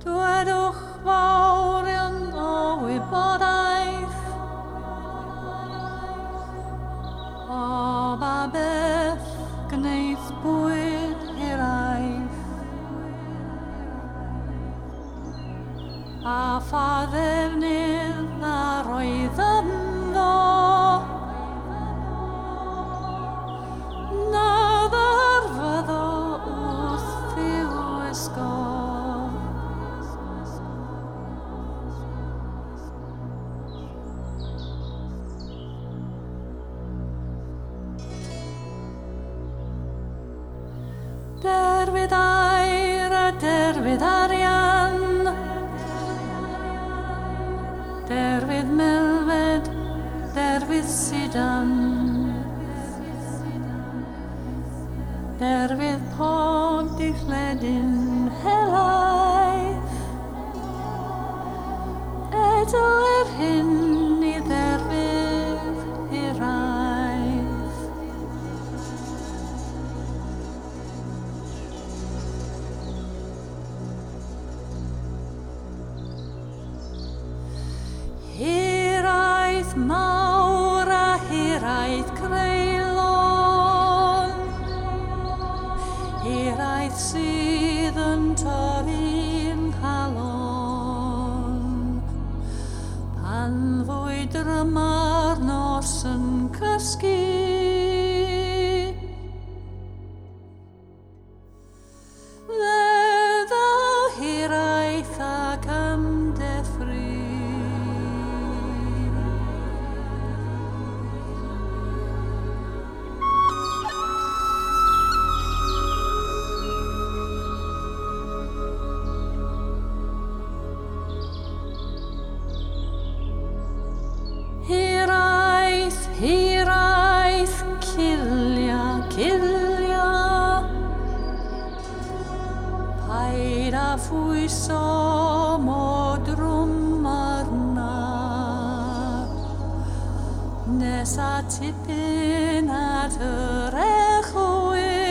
Dwedwch fawr o wybodaeth o ba beth gwneith bwyd hiraeth a pha ddefnydd ar oedd ynddo na ddarfyddo wrth i'w ysgol. Derfyd air a derfyd arian, derfyd melfed, derfyd sidan, derfyd pob dillledyn helaeth, eto hyn I derfyd hiraeth. Hiraeth mawr a hiraeth creulon, hiraeth sydd yn torri'n calon, pan fwy dryma'r nos yn cysgu. Ddeddau hiraeth ac amdeffru. Hiraeth, cilia, cilia, paid a phwyso mo drwm arna, nes a tipyn at yr echwyn.